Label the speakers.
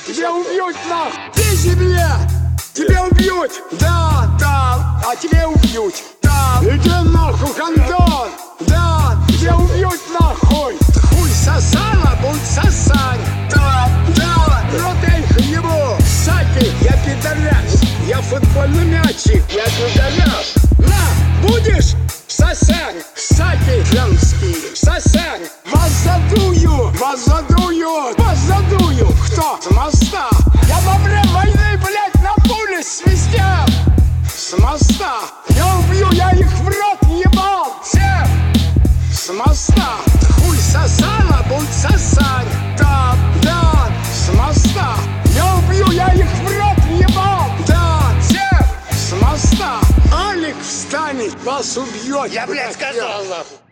Speaker 1: Тебя убьют нахуй! Ты себе! Тебя убьют! Да, да, а тебя убьют! Да! Иди нахуй, гандон! Да! Тебя убьют нахуй! Хуй сосала, будь сосать! Да, да! Рот я их ебу! Кстати, я пидорас! Я футбольный мячик! Я пидорас! На! Будешь сосать? Кстати, женский! Сосать! Вас задую! Вас задуют! Вас задую! Кто? С моста! Я во время войны, блядь, на пуле свистел! С моста! Я убью, я их в рот ебал! Всех! С моста! Хуй сосала, будь сосать! Да, да! С моста! Я убью, я их в рот ебал! Да! Всех! С моста! Алик встанет, вас убьет!
Speaker 2: Я, блядь, сказал, нахуй!